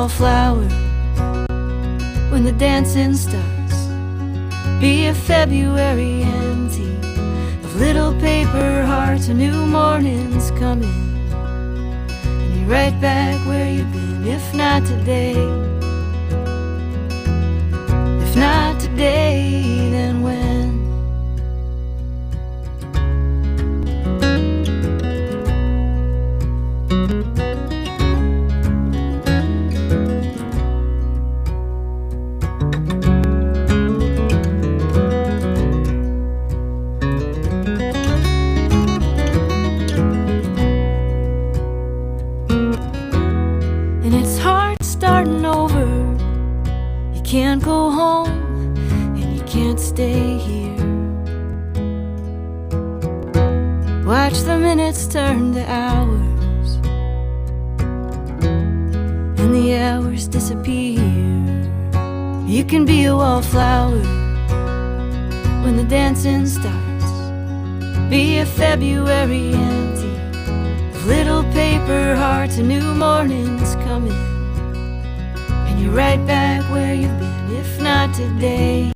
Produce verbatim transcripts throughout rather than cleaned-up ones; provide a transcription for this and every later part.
wallflower when the dancing starts. Be a February empty of little paper hearts. A new morning's coming, and you're right back where you've been. If not today, if not today, then when? Can't go home and you can't stay here. Watch the minutes turn to hours and the hours disappear. You can be a wallflower when the dancing starts. Be a February empty of little paper hearts. A new morning's coming, and you're right back where you've been. If not today,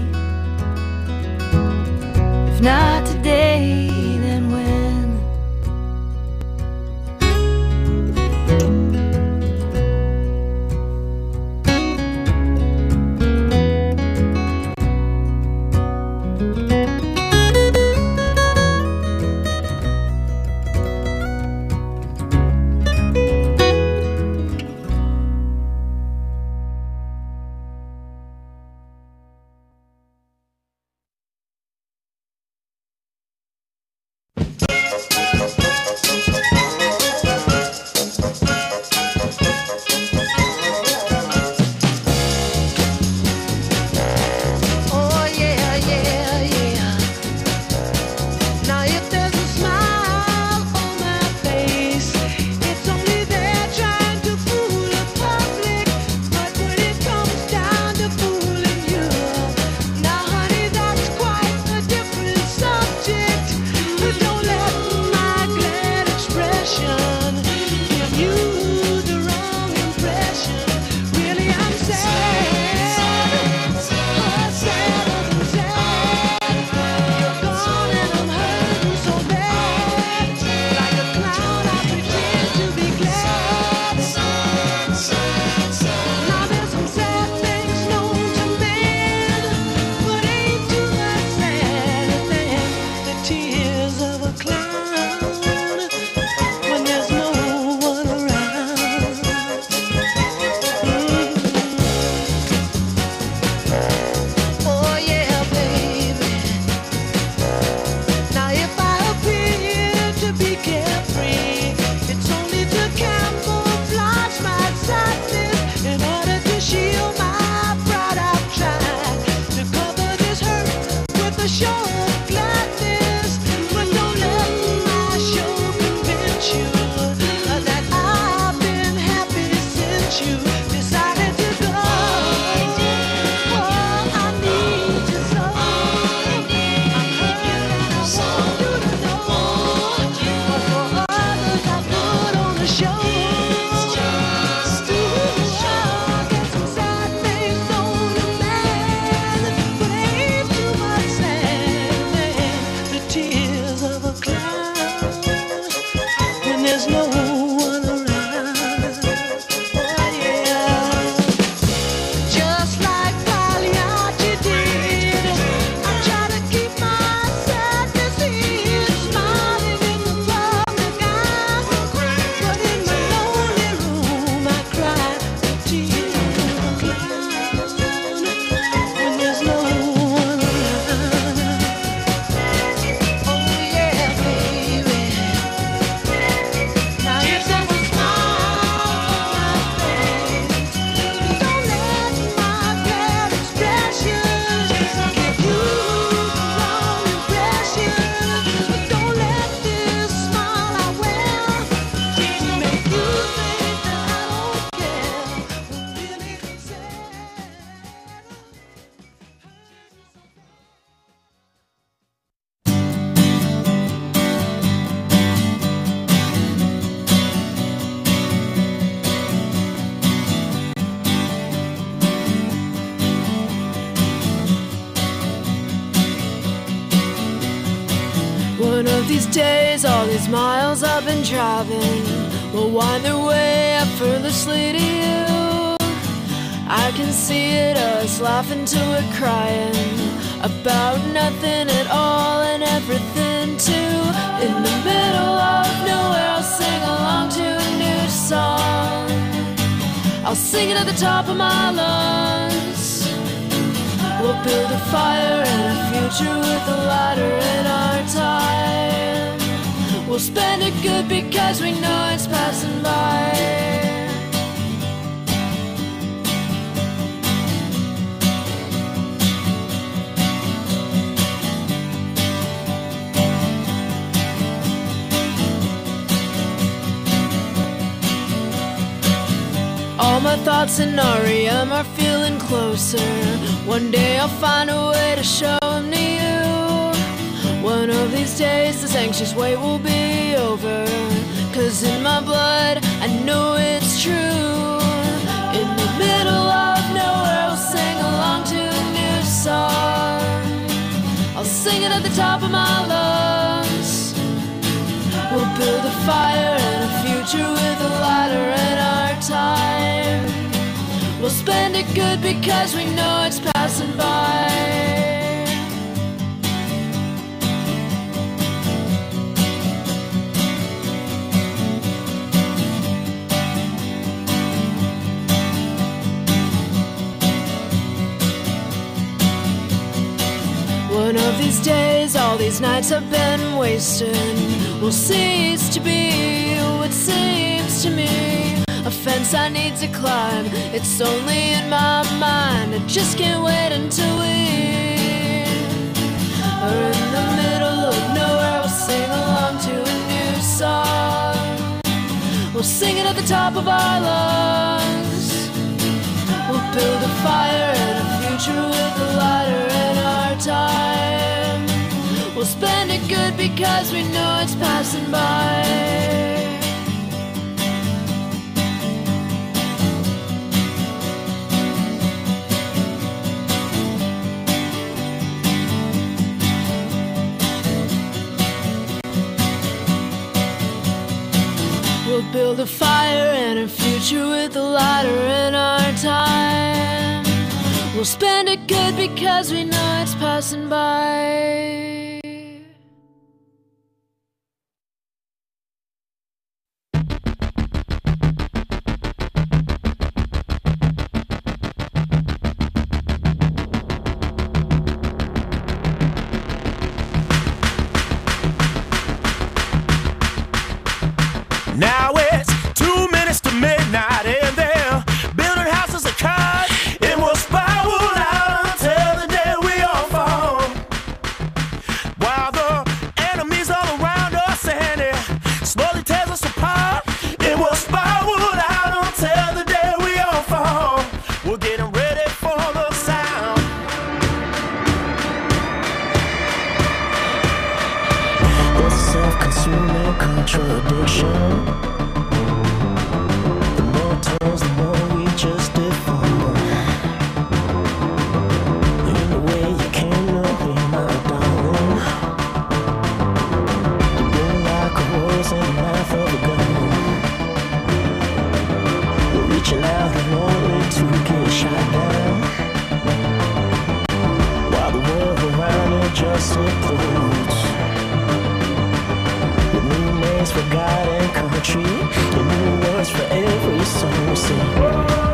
if not today, then when? There's no one around. Oh, yeah. One of these days, all these miles I've been driving will wind their way effortlessly to you. I can see it, us laughing till we're crying about nothing at all and everything too. In the middle of nowhere, I'll sing along to a new song. I'll sing it at the top of my lungs. We'll build a fire and a future with a ladder in our time. We'll spend it good because we know it's passing by. All my thoughts in R E M are feeling closer. One day I'll find a way to show them to you. One of these days this anxious wait will be over, 'cause in my blood I know it's true. In the middle of nowhere I'll sing along to a new song. I'll sing it at the top of my lungs. We'll build a fire and a future with a ladder in our time. We'll spend it good because we know it's passing by. One of these days, all these nights I've been wasting will cease to be what seems to me a fence I need to climb. It's only in my mind, I just can't wait until we are in the middle of nowhere. We'll sing along to a new song. We'll sing it at the top of our lungs. We'll build a fire and a future with a ladder in our time. We'll spend it good because we know it's passing by. We'll build a fire and a future with a ladder in our time. We'll spend it good because we know it's passing by. Now it's two minutes to midnight and they're building houses of cards. It will spiral out until the day we all fall. While the enemies all around us and it slowly tears us apart. It will spiral out until the day we all fall. We're getting ready for the sound. It's a self-consuming contradiction. The more we just deform. In the way you came to be my darling. You blow like a rose in the mouth of a gun. We're reaching out and only to get shot down. While the world around it just implodes. With new names for God and country, and new words for every song we sing.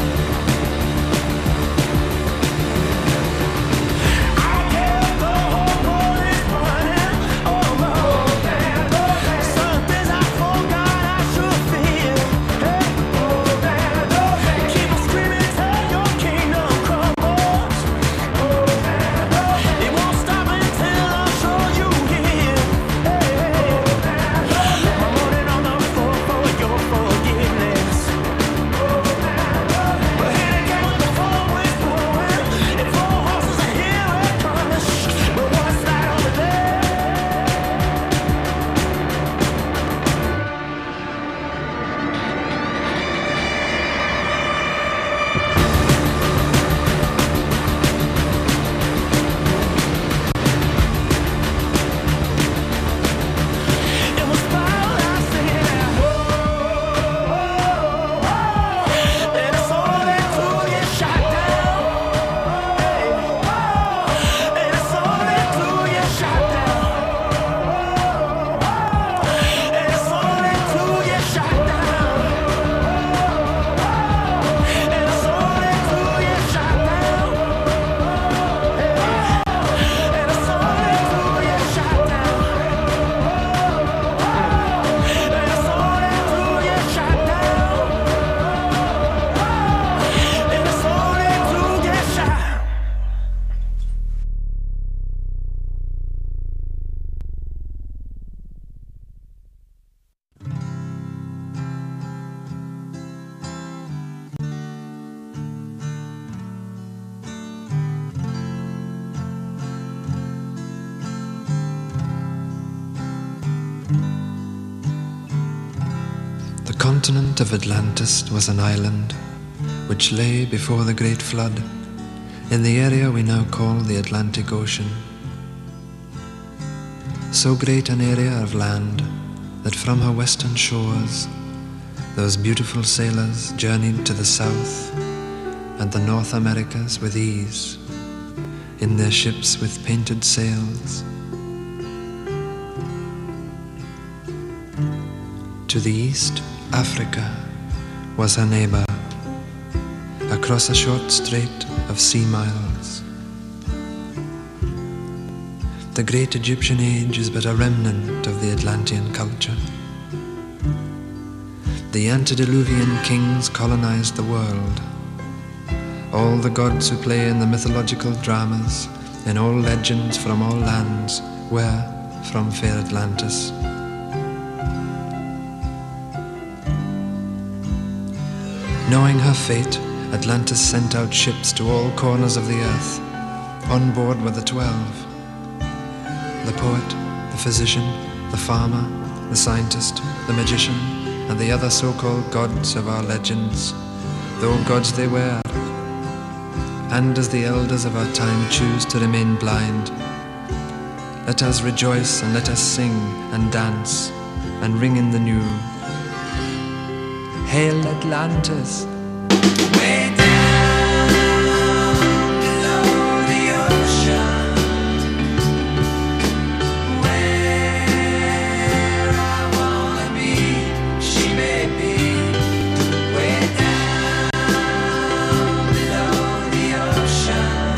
I get the continent of Atlantis was an island which lay before the Great Flood in the area we now call the Atlantic Ocean. So great an area of land that from her western shores those beautiful sailors journeyed to the South and the North Americas with ease in their ships with painted sails. To the east, Africa was her neighbor, across a short strait of sea miles. The great Egyptian age is but a remnant of the Atlantean culture. The antediluvian kings colonized the world. All the gods who play in the mythological dramas, in all legends from all lands, were from fair Atlantis. Knowing her fate, Atlantis sent out ships to all corners of the earth. On board were the twelve. The poet, the physician, the farmer, the scientist, the magician, and the other so-called gods of our legends, though gods they were. And as the elders of our time choose to remain blind, let us rejoice and let us sing and dance and ring in the new. Hail Atlantis! Way down below the ocean, where I wanna be, she may be. Way down below the ocean,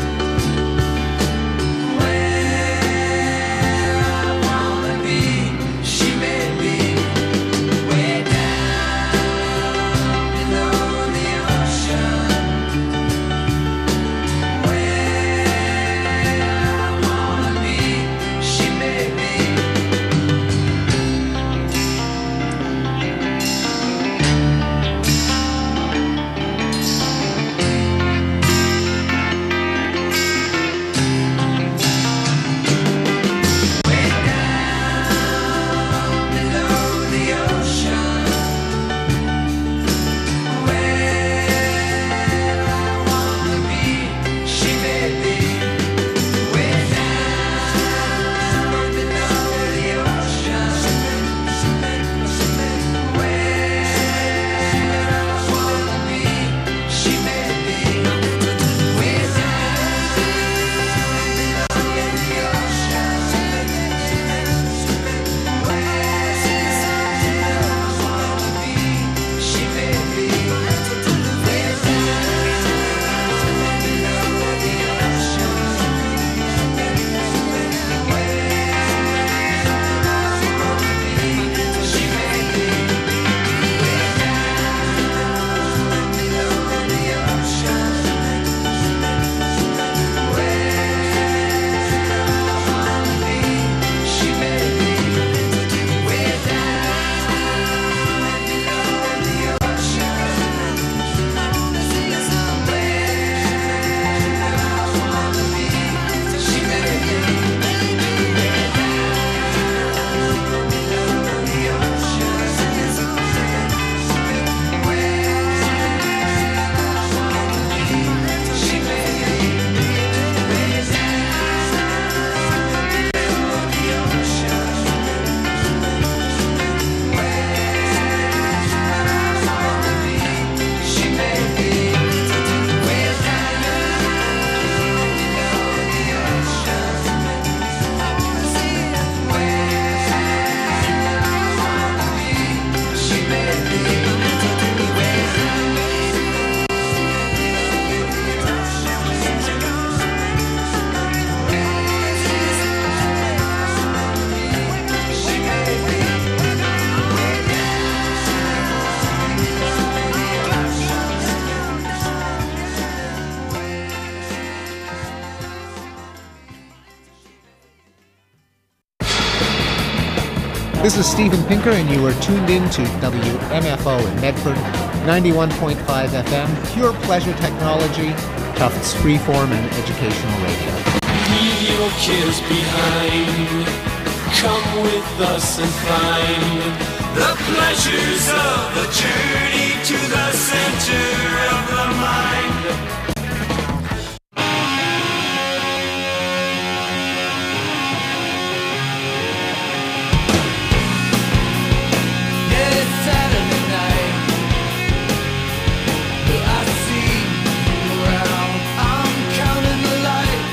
where I wanna be, she may be. Way down below the ocean, This is Steven Pinker, and you are tuned in to W M F O in Medford, ninety-one point five F M, pure pleasure technology, Tufts freeform and educational radio. Leave your cares behind. Come with us and find The pleasures of the journey to the center of the mind. Yeah, it's Saturday night, but I see you around. I'm counting the lights.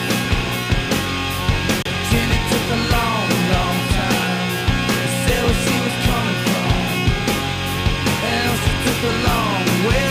Jenny took a long, long time to say where she was coming from, and she took a long way.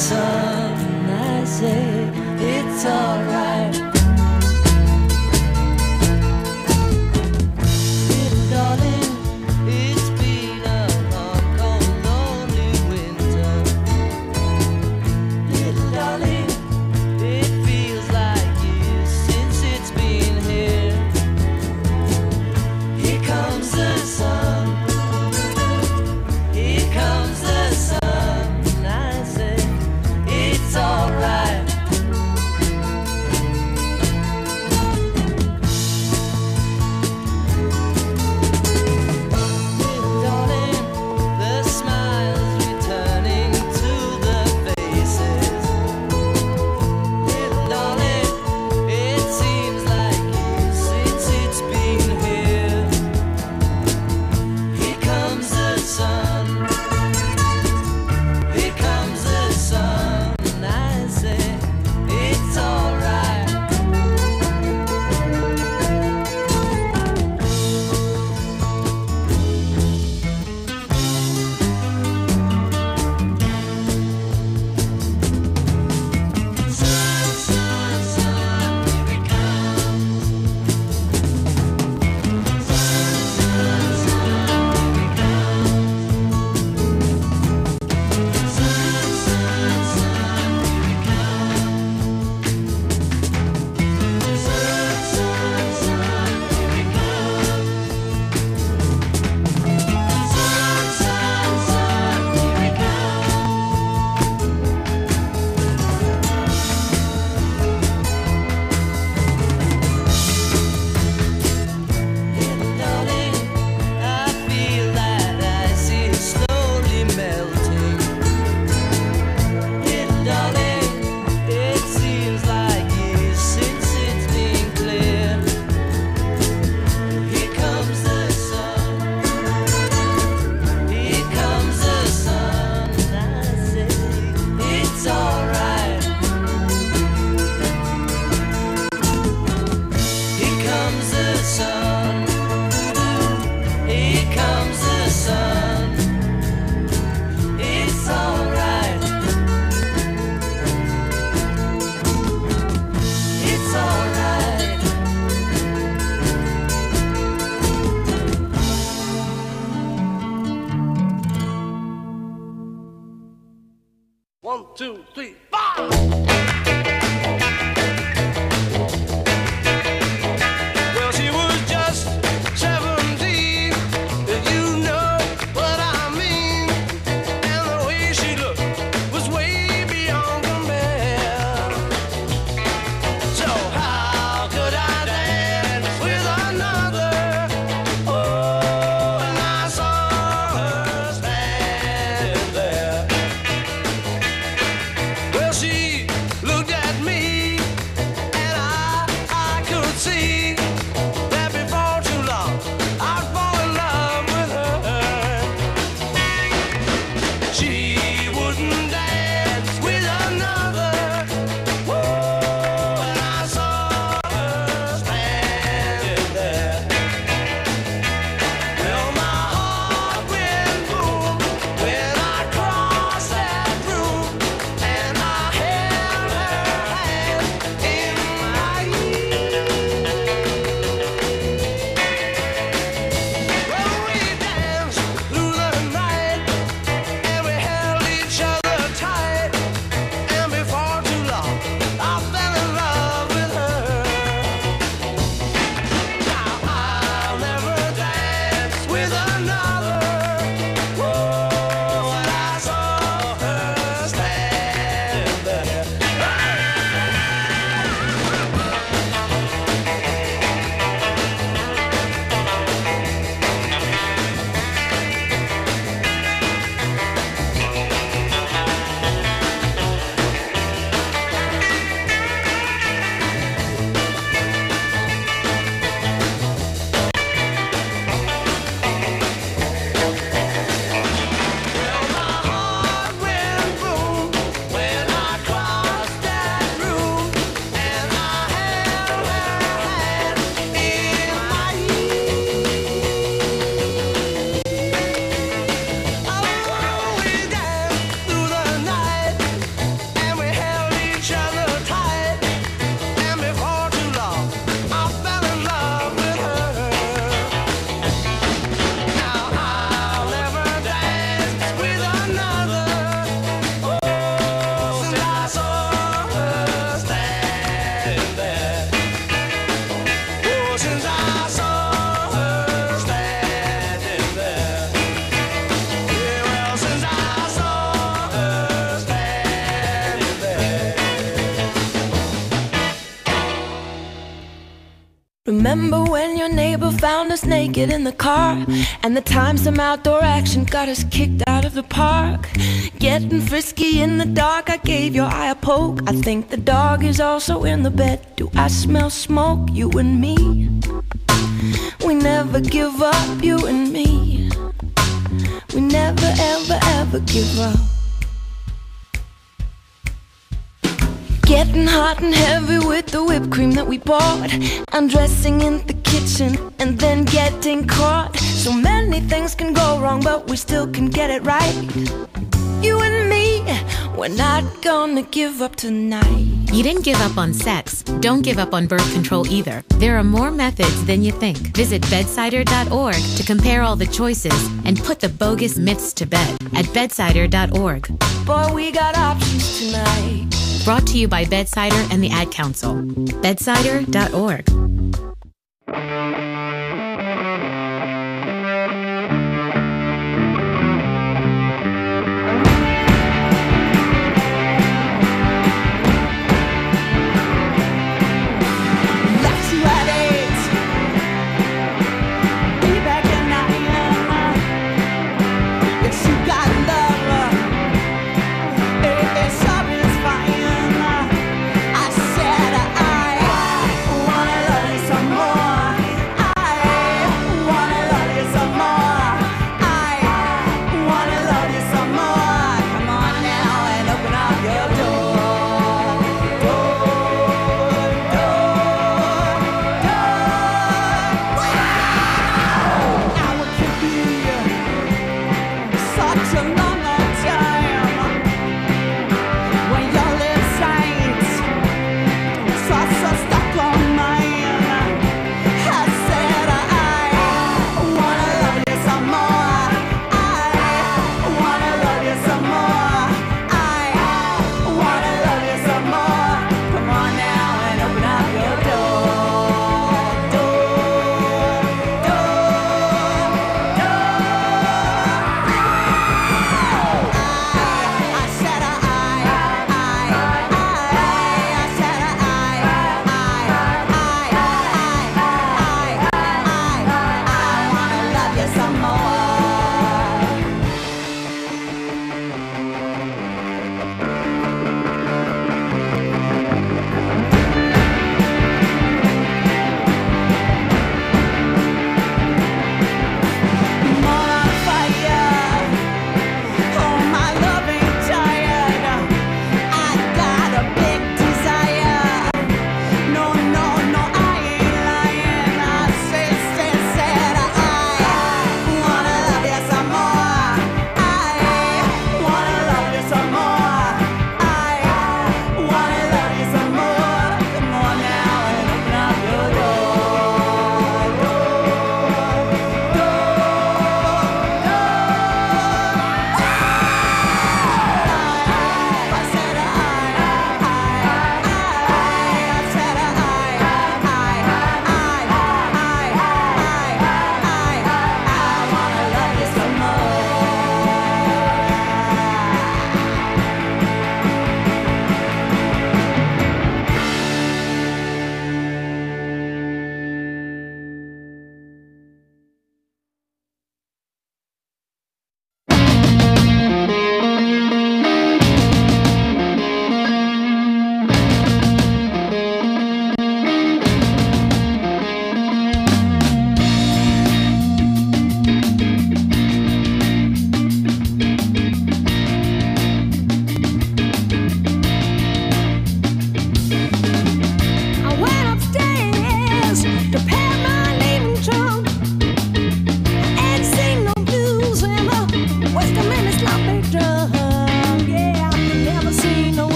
sun, and I say it's alright. Little darling, it's been a hard, cold, lonely winter. Little darling, it feels like years since it's been here. Here comes the sun. Here comes the sun. And I say it's alright. Remember when your neighbor found us naked in the car, and the time some outdoor action got us kicked out of the park? Getting frisky in the dark, I gave your eye a poke. I think the dog is also in the bed. Do I smell smoke? You and me, we never give up, you and me. We never ever ever give up. Getting hot and heavy with the whipped cream that we bought, undressing in the kitchen and then getting caught. So many things can go wrong, but we still can get it right. You and me, we're not gonna give up tonight. You didn't give up on sex. Don't give up on birth control either. There are more methods than you think. Visit bedsider dot org to compare all the choices and put the bogus myths to bed at bedsider dot org. Boy, we got options tonight. Brought to you by Bedsider and the Ad Council. bedsider dot org.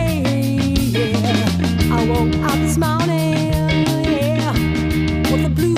I woke up this morning, yeah, with the blues.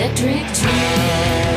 electric tree.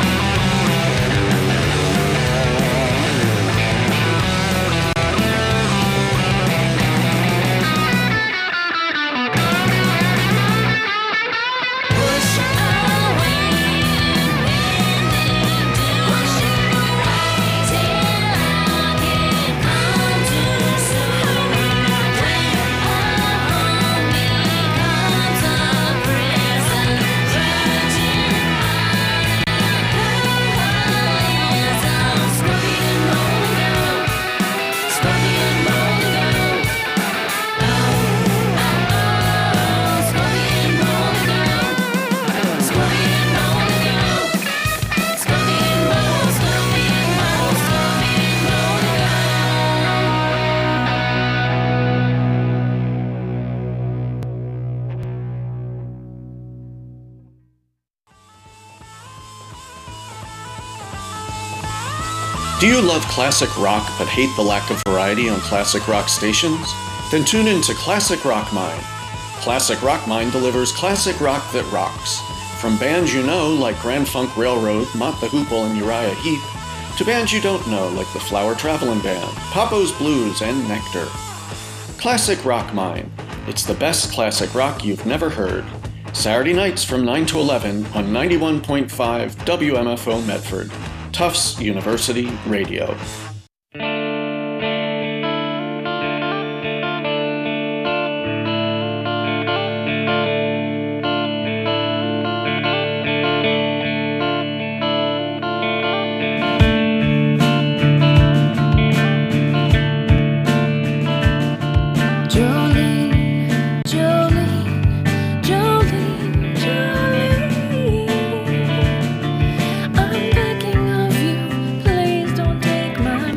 Do you love classic rock but hate the lack of variety on classic rock stations? Then tune in to Classic Rock Mine. Classic Rock Mine delivers classic rock that rocks. From bands you know like Grand Funk Railroad, Mott the Hoople, and Uriah Heep, to bands you don't know like the Flower Traveling Band, Papo's Blues, and Nectar. Classic Rock Mine. It's the best classic rock you've never heard. Saturday nights from nine to eleven on ninety-one point five W M F O Medford. Tufts University Radio. I'm thinking of you, please don't take my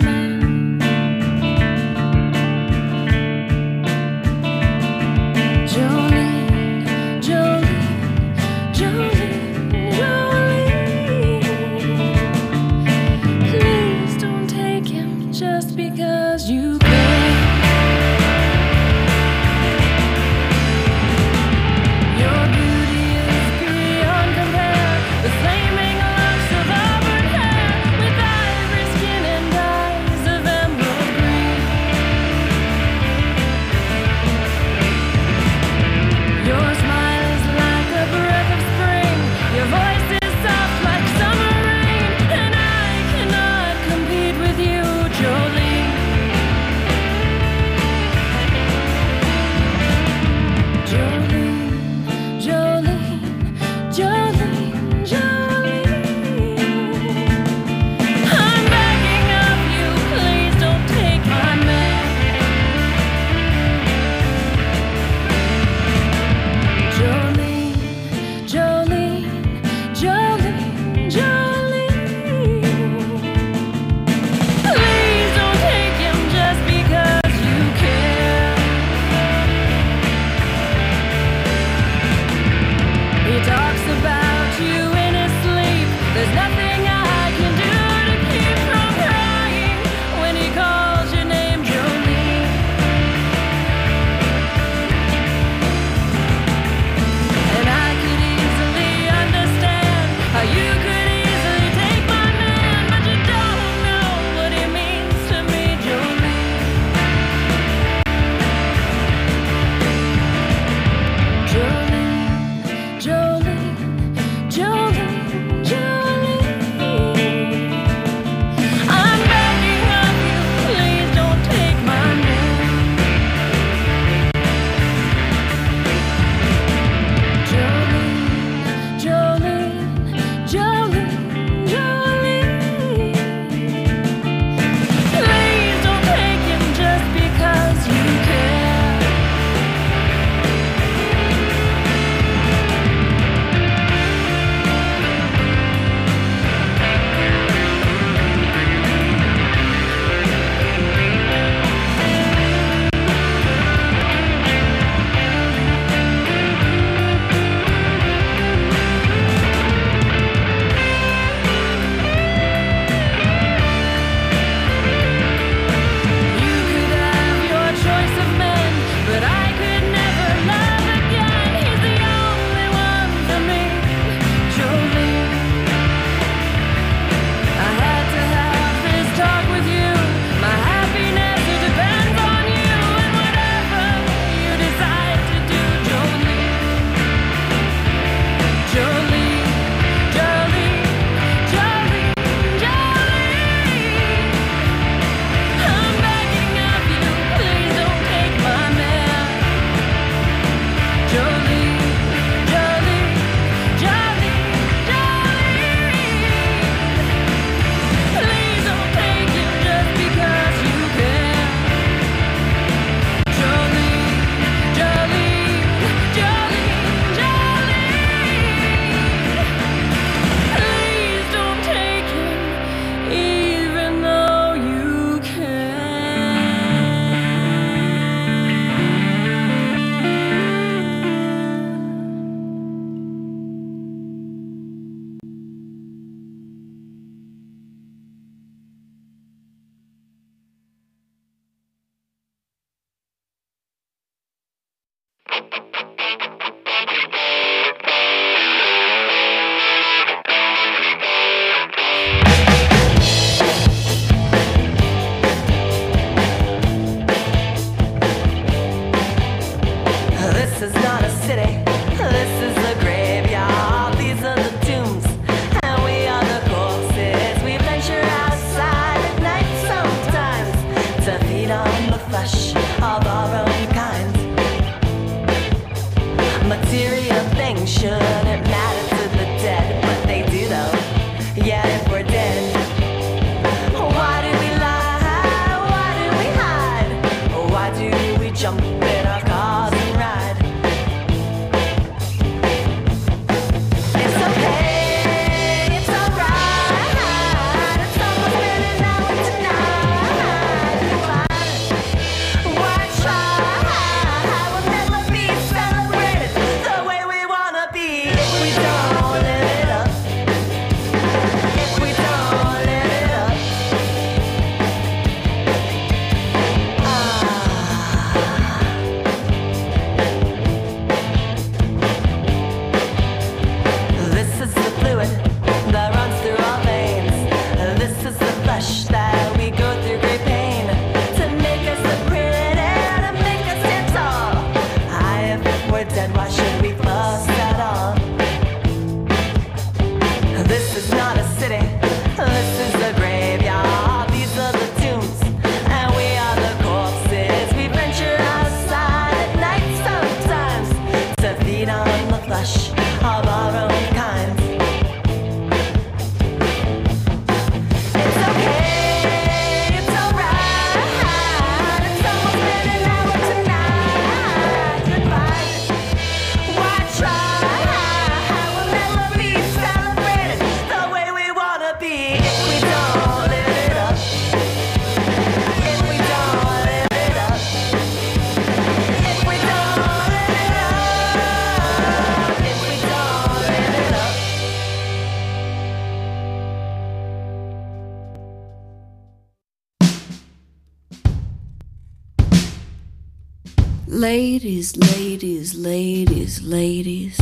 Ladies, ladies, ladies, ladies.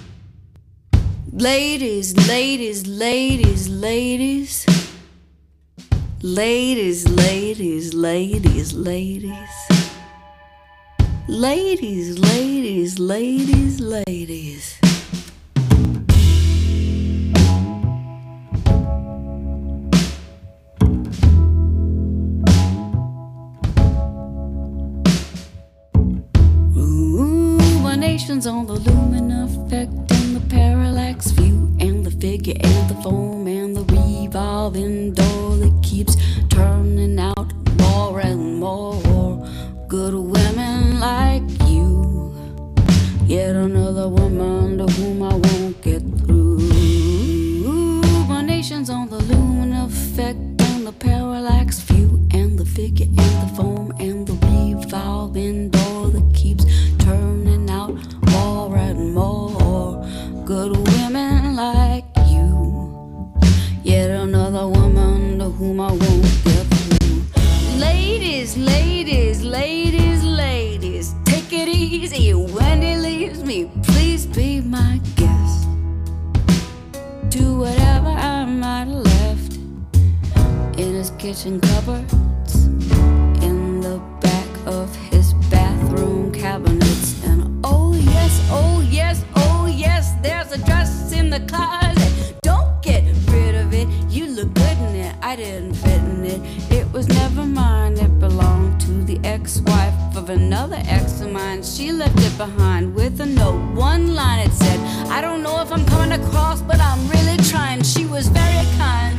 Ladies, ladies, ladies, ladies. Ladies, ladies, ladies, ladies. Ladies, ladies, ladies, ladies. Ruminations on the lumen effect and the parallax view and the figure and the foam and the revolving door that keeps turning out more and more good women like you. Yet another woman to whom I won't get through. Ruminations on the lumen effect and the parallax view and the figure and the foam and the revolving door that keeps turning out more and more good women like you. Yet another woman to whom I won't get through. Ladies, ladies, ladies, ladies, take it easy when he leaves me. Please be my guest. Do whatever I might have left in his kitchen cupboards, in the back of his bathroom cabinets. And oh yes, oh yes, oh yes, there's a dress in the closet. Don't get rid of it, you look good in it. I didn't fit in it, it was never mine. It belonged to the ex-wife of another ex of mine. She left it behind with a note, one line it said, I don't know if I'm coming across, but I'm really trying. She was very kind.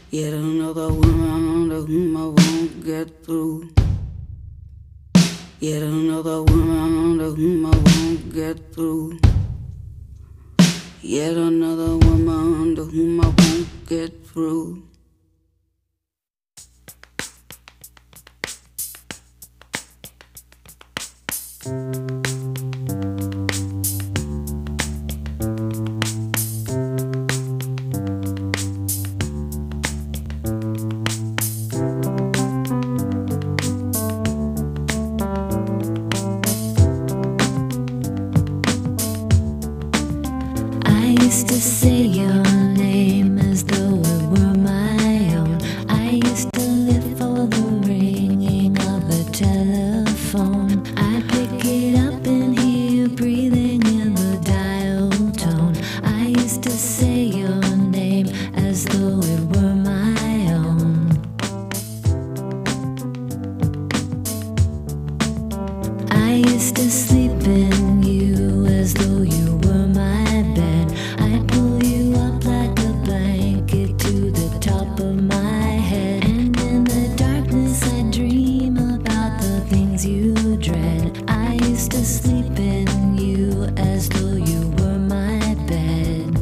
Yet another woman to whom I won't get through. Yet another woman to whom I won't get through. Yet another woman to whom I won't get through. I used to say your name as though it were my own. I used to live for the ringing of the telephone. I'd pick it up and hear you breathing in the dial tone. I used to say your name as though it were my own. I used to sleep in you as though you were my bed. I'd pull you up like a blanket to the top of my head. And in the darkness I'd dream about the things you dread. I used to sleep in you as though you were my bed.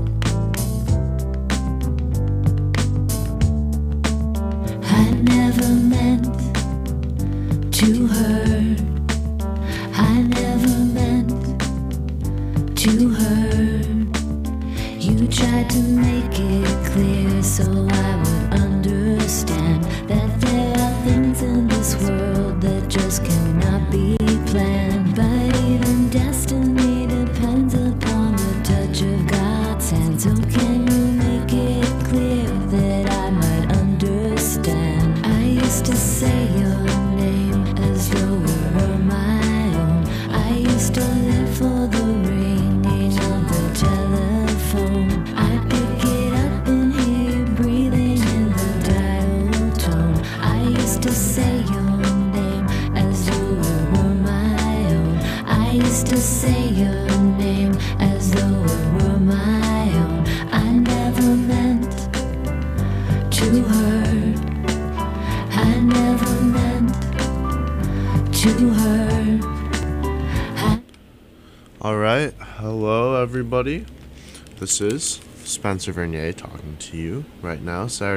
I never meant to hurt. I never meant to hurt. You tried to make it clear so I would understand that there are things in this world that just cannot be planned. But even destiny depends upon the touch of God's hand. So can you make it clear that I might understand? I used to say your name as though it were my own. I used to live for the ringing of the telephone. I'd pick it up and hear you breathing in the dial tone. I used to say your name as though it were my own. I used to say your name as though it were my own. I never meant to hurt. I never meant to hurt. I Alright, hello everybody. This is Spencer Vernier talking to you right now, Saturday